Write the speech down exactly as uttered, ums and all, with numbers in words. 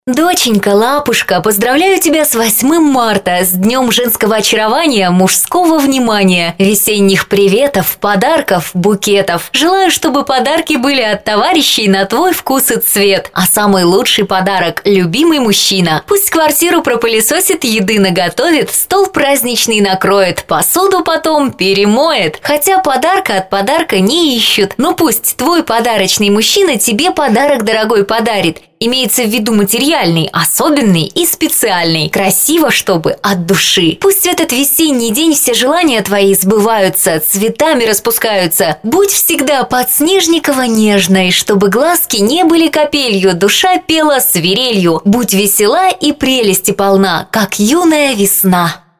Доченька, лапушка, поздравляю тебя с восьмым марта, с Днем женского очарования, мужского внимания, весенних приветов, подарков, букетов. Желаю, чтобы подарки были от товарищей на твой вкус и цвет. А самый лучший подарок – любимый мужчина. Пусть квартиру пропылесосит, еды наготовит, стол праздничный накроет, посуду потом перемоет. Хотя подарка от подарка не ищут. Но пусть твой подарочный мужчина тебе подарок дорогой подарит. Имеется в виду материальный, особенный и специальный. Красиво, чтобы от души. Пусть в этот весенний день все желания твои сбываются, цветами распускаются. Будь всегда подснежниково нежной, чтобы глазки не были капелью, душа пела свирелью. Будь весела и прелести полна, как юная весна.